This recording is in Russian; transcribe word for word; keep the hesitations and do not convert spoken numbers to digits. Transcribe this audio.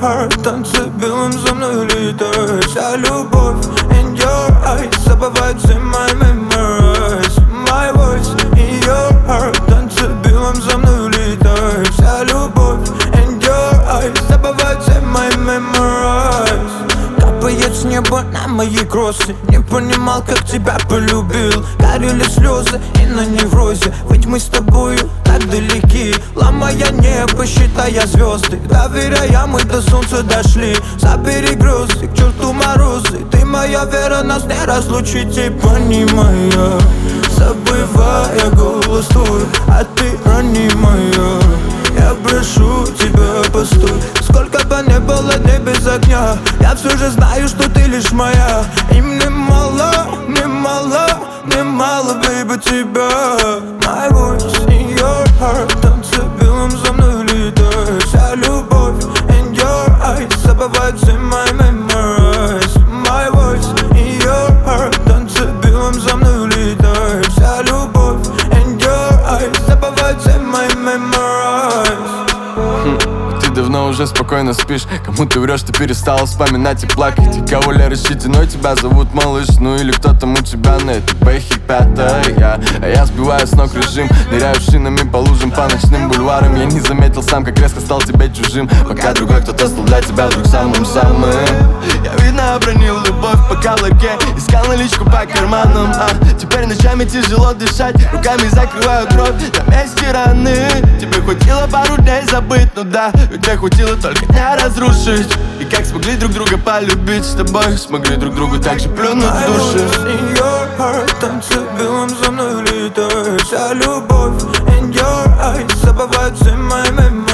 heart, танцы белым за мной летают. Вся любовь in your eyes, забывает все мои memories. My voice in your heart, танцы белым за мной летают. Вся любовь in your eyes, забывает все мои memories. Капает с неба на мои кроссы. Не понимал, как тебя полюбил. Горели слезы и на неврозе. Ведь мы с тобою так далеки, ломая небо, считая звезды. Доверяя, мы до солнца дошли. Забери грозы, к черту морозы. Ты моя вера, нас не разлучить. И понимая, забывая голос твой, а ты ранимая. Я прошу тебя, постой. Сколько бы не было дней без огня, я все же знаю, что ты лишь моя. И мне мало, мне мало, мне мало, baby, тебя. My voice in your heart, танцы белым за мной летают. Вся любовь in your eyes, забывает все мои memories. My voice in your heart, танцы белым за мной летают. Вся любовь in your eyes, забывает все мои memories. Ты давно уже спокойно спишь. Кому ты врешь, ты перестала вспоминать и плакать. И кого ли рассчитано тебя зовут малыш. Ну или кто там у тебя на этой бэхе пятая. А я сбиваю с ног режим, ныряю шинами по лужам, по ночным бульварам. Я не заметил сам, как резко стал тебе чужим. Пока другой кто-то стал для тебя вдруг самым-самым. Я, видно, обронил любовь по каблуке, искал наличку по карманам, а теперь ночами тяжело дышать, руками закрываю кровь на месте раны. Тебе хватило пару дней забыть, ну да, тебе хватило только дня разрушить. И как смогли друг друга полюбить с тобой, смогли друг другу так же плюнуть в души. In your heart, танцы белым за мной летают. Вся любовь in your eyes, забывает все мои memories.